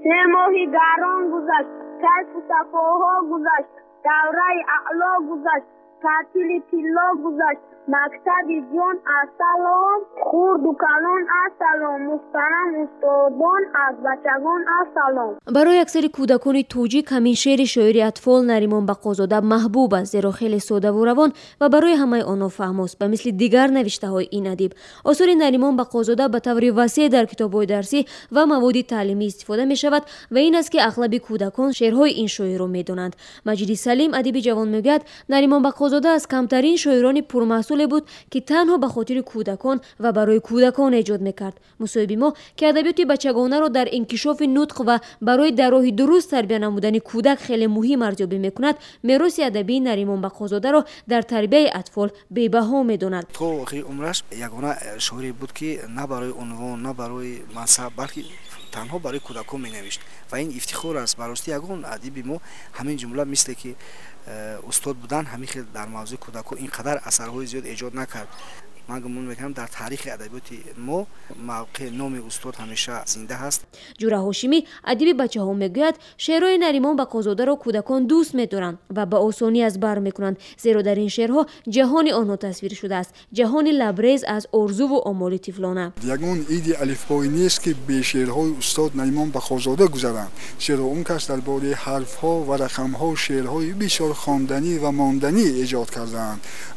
سه ماهی گران گذشت، کیف و صفاها گذشت، دوره اعلا گذشت، تعطیل طلا گذشت، مکتب جان السلام، خورد و کلان السلام، محترم استادان از بچگان السلام. برای اکثر کودکان توجیک همین شعر شاعری اطفال نریمان بقازاده محبوب است، زیرا خیلی ساده و روان و برای همه آنها فهم است. به مثل دیگر نوشته های این ادیب، آثار نریمان بقازاده به طور وسیع در کتاب‌های درسی و مواد تعلیمی استفاده می شود و این است که اغلب کودکان شعرهای این شاعر را می دانند. مجید سلیم ادیب جوان میگوید نریمان بقازاده از کمترین شاعران پرمحصول بود که تنها به خاطر کودکان و برای کودکان ایجاد میکرد. مصاحبه ما که ادبیات بچگانه را در انکشاف نطق و برای در راه درست تربیت نمودن کودک خیلی مهم ارزیابی میکند، میراث ادبی نریمان بقازاده را در تربیت اطفال بی‌بها میداند. تو عمرش یگانه شاعری بود که نه برای عنوان نه برای منصب بلکه تنها برای کودکان مینوشت و این افتخار است. براستی یگان ادیب ما همین جمله مثل که استاد بودن همین خیلی در موضوع کودکان اینقدر اثرهای زیاد ایجاد نکرد. من گمان میکنم در تاریخ ادبیات ما موقع نام استاد همیشه زنده هست. جورا هاشمی ادیب بچه‌ها میگوید شعرهای نریمان بقازاده را کودکان دوست می‌دارند و به آسانی از بر میکنند، زیرا در این شعرها جهان آنها تصویر شده است، جهان لبریز از آرزو و آمال طفلانه. یگان ایده الفبایی نیست که به شعرهای استاد نریمان بقازاده گذرند، چرا اون کس درباره حرف‌ها و رقم‌ها شعرهای بسیار خواندنی و ماندنی ایجاد کردند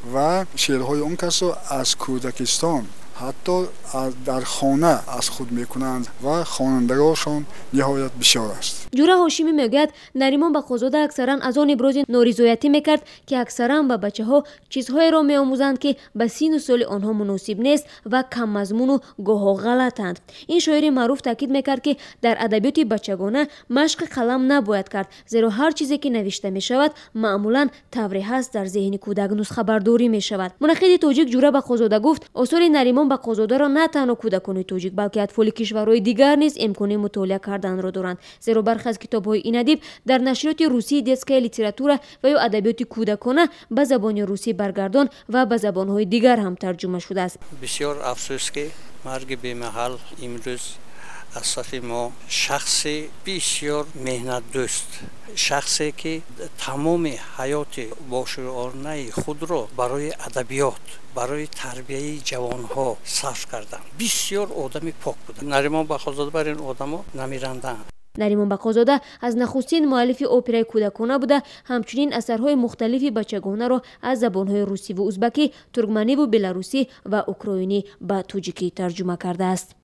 و شعرهای اون کس را از کودکستان حتی در خانه از خود میکنند و خوانندگانشان نهایت بسیار است. جورا هاشمی میگوید نریمان بقازاده اکثرا از آن ابراز نارضایتی میکرد که اکثرا به بچه‌ها چیزهایی را میآموزند که به سن و سال آنها مناسب نیست و کم مضمون و گاهی غلطند. این شاعر معروف تاکید میکرد که در ادبیات بچگانه مشق قلم نباید کرد، زیرا هر چیزی که نوشته میشود معمولا طوری هست در ذهن کودک نسخه برداری میشود. منقد توجیک جورا بقازاده گفت آثار نریمان بقازاده را نه تنها کودکان توجیک بلکه اطفال کشورهای دیگر نیز امکان مطالعه کردن را دارند، زیرا برخی از کتاب‌های این ادیب در نشریات روسی دسکه لیتراتور و یا ادبیات کودکانه به زبان روسی برگردان و به زبان‌های دیگر هم ترجمه شده است. بسیار افسوس که مرگ بی‌محل امروز از صف ما شخصی بسیار مهنت دوست، شخصی که تمام حیات باشعورانه خود را برای ادبیات، برای تربیت جوانها صرف کردند. بسیار آدم پاک بود. نریمان بقازاده بر این آدما نمیرندند. نریمان بقازاده از نخستین مؤلف اپرای کودکانه بوده، همچنین اثرهای مختلفی بچگانه را از زبانهای روسی و ازبکی، ترکمنی و بلاروسی و اوکراینی به توجیکی ترجمه کرده است.